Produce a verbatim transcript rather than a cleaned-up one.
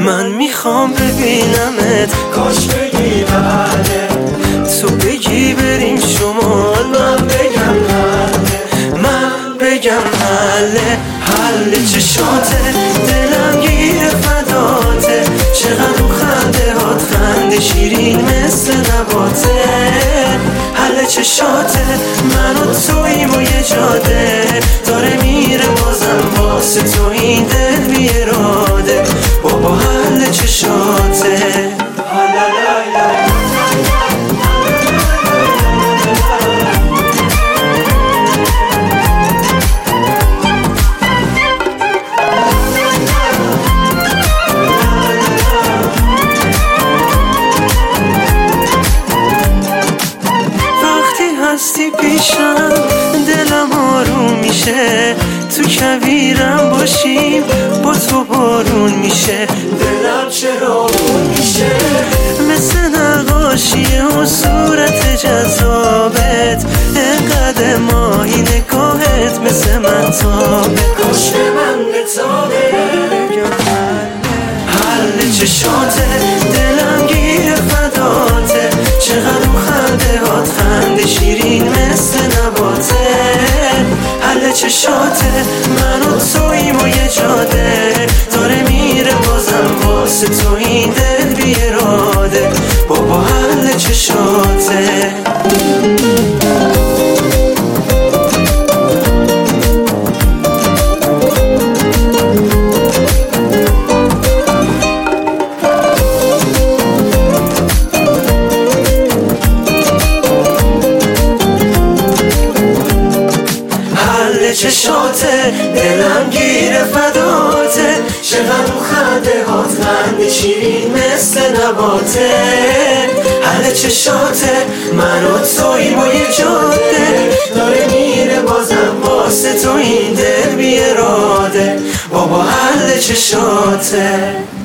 من میخوام ببینمت، کاش بگی بله، تو بگی بریم شمال، من بگم حله، من بگم حله. حل چشاته دلم گیر فداته، چقدر اون خنده هات خنده شیرین مثل نباته. حل چشاته من و توییم و یه جاده داره میره بازم واسه تو این دل بی اراده. بابا حل چشاته هستی پیشم دلم آروم میشه، تو کویرم باشیم با تو بارون میشه. دلم چرا آروم میشه مثل نقاشیه و صورت جذابت، انقدر ماهی نگاهت مثل من تابه، کاش به من بتابه. حل چشاته دلم گیر فداته، چقدر اون خنده هات خنده شیرین مثل نباته. حل چشاته من و توییم و یه جاده داره میره بازم واسه تو این دل بی اراده. بابا حل چشاته چشاته دلم گیر فداته، چقدر اون خنده هات خنده شیرین مثل نباته. حل چشاته من و توییم و یه جاده داره میره بازم واسه تو این دل بی اراده. بابا حل چشاته